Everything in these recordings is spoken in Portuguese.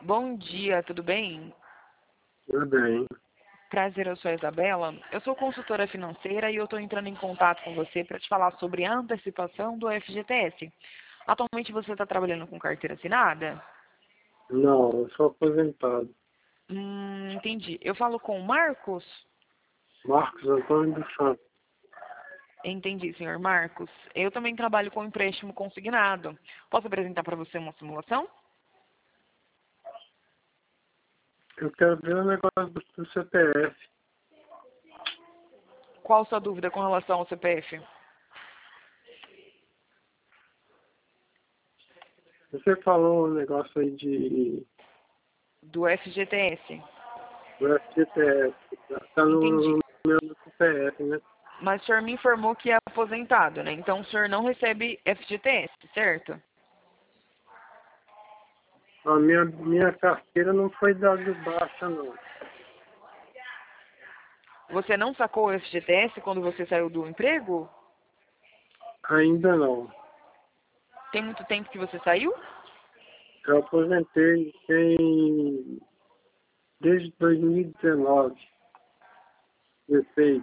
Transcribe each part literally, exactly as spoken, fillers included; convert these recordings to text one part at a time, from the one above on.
Bom dia, tudo bem? Tudo bem. Prazer, eu sou a Isabela. Eu sou consultora financeira e eu estou entrando em contato com você para te falar sobre a antecipação do F G T S. Atualmente você está trabalhando com carteira assinada? Não, eu sou aposentado. Hum, entendi. Eu falo com o Marcos? Marcos Antônio dos Santos. Entendi, senhor Marcos. Eu também trabalho com empréstimo consignado. Posso apresentar para você uma simulação? Eu quero ver o negócio do, do C P F. Qual a sua dúvida com relação ao C P F? Você falou um negócio aí de Do F G T S. do F G T S. Tá Entendi. no meu C P F, né? Mas o senhor me informou que é aposentado, né? Então o senhor não recebe F G T S, certo? A minha, minha carteira não foi dada de baixa, não. Você não sacou o F G T S quando você saiu do emprego? Ainda não. Tem muito tempo que você saiu? Eu aposentei tem desde dois mil e dezenove. dezesseis.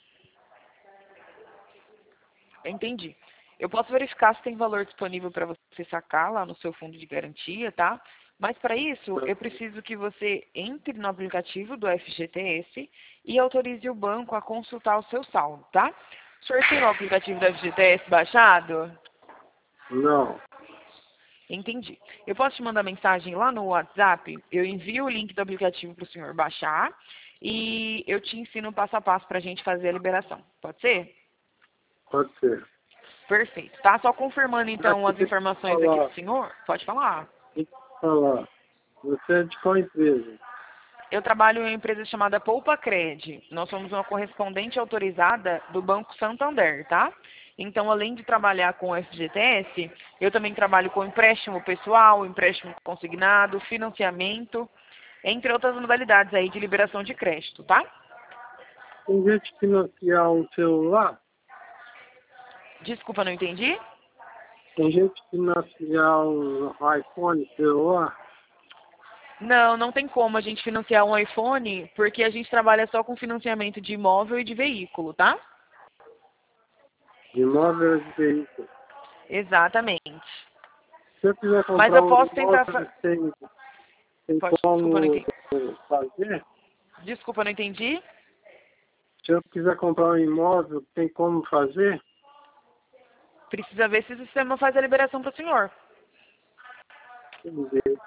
Entendi. Eu posso verificar se tem valor disponível para você sacar lá no seu fundo de garantia, tá? Mas para isso, eu preciso que você entre no aplicativo do F G T S e autorize o banco a consultar o seu saldo, tá? O senhor tem o aplicativo do F G T S baixado? Não. Entendi. Eu posso te mandar mensagem lá no WhatsApp, eu envio o link do aplicativo para o senhor baixar e eu te ensino passo a passo para a gente fazer a liberação. Pode ser? Pode ser. Perfeito. Tá só confirmando então Aqui, as deixa eu informações aqui falar. do senhor? Pode falar. Deixa eu falar. Você é de qual empresa? Eu trabalho em uma empresa chamada Poupa Cred. Nós somos uma correspondente autorizada do Banco Santander, tá? Então, além de trabalhar com o F G T S, eu também trabalho com empréstimo pessoal, empréstimo consignado, financiamento, entre outras modalidades aí de liberação de crédito, tá? Tem gente que financiar um celular? Desculpa, não entendi? Tem gente que financiar um iPhone celular? Não, não tem como a gente financiar um iPhone, porque a gente trabalha só com financiamento de imóvel e de veículo, tá? De imóvel de veículo. Exatamente. Se eu quiser Mas comprar eu um posso tentar... imóvel, Fa... tem, tem Pode... Desculpa, não como entendi. fazer? Desculpa, não entendi. Se eu quiser comprar um imóvel, tem como fazer? Precisa ver se o sistema faz a liberação para o senhor. Entendi.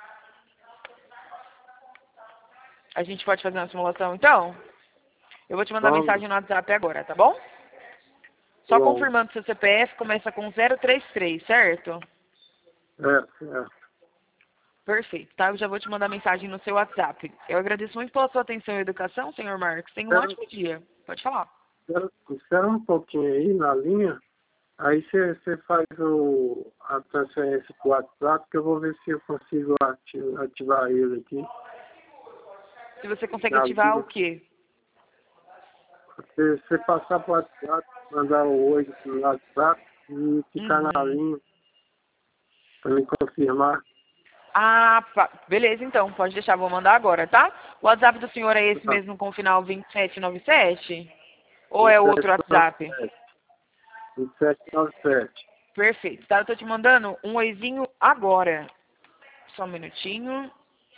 A gente pode fazer uma simulação, então? Eu vou te mandar Vamos. mensagem no WhatsApp agora, tá bom? Só Bom. confirmando seu C P F, começa com zero três três, certo? É, é. Perfeito, tá? Eu já vou te mandar mensagem no seu WhatsApp. Eu agradeço muito pela sua atenção e educação, senhor Marcos. Tenha um Espera, ótimo dia. Pode falar. espera, espera um pouquinho aí na linha. Aí você você faz o, a transferência para o WhatsApp, que eu vou ver se eu consigo ati- ativar ele aqui. Se você consegue Na ativar linha. o quê? Você, você passar para o WhatsApp, mandar o oi no WhatsApp e ficar na Uhum. linha para me confirmar. Ah, pa- beleza então. Pode deixar, vou mandar agora, tá? O WhatsApp do senhor é esse Tá. mesmo com o final vinte e sete noventa e sete? Ou é outro WhatsApp? vinte e sete noventa e sete. Perfeito, tá? Eu tô te mandando um oizinho agora. Só um minutinho.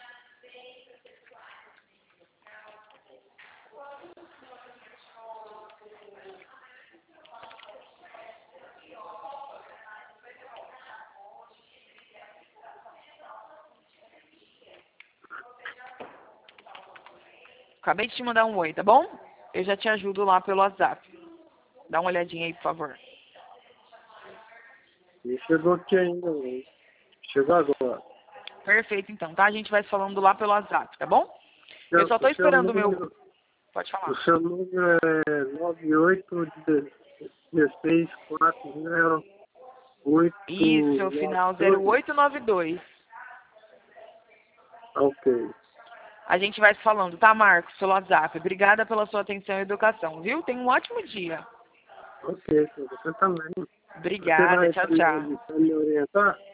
Acabei de te mandar um oi, tá bom? Eu já te ajudo lá pelo WhatsApp. Dá uma olhadinha aí, por favor. Não chegou aqui ainda, não. Chegou agora. Perfeito, então, tá? A gente vai se falando lá pelo WhatsApp, tá bom? Eu Seu, só tô o seu esperando o meu... número, Pode o falar. seu número é nove oito um seis quatro zero oito Isso, nove final zero dois. oito nove dois. Ok. A gente vai se falando, tá, Marcos? Pelo WhatsApp. Obrigada pela sua atenção e educação, viu? Tenha um ótimo dia. Ok, você também. Você Obrigada. vai Tchau, pra tchau. me, pra me orientar?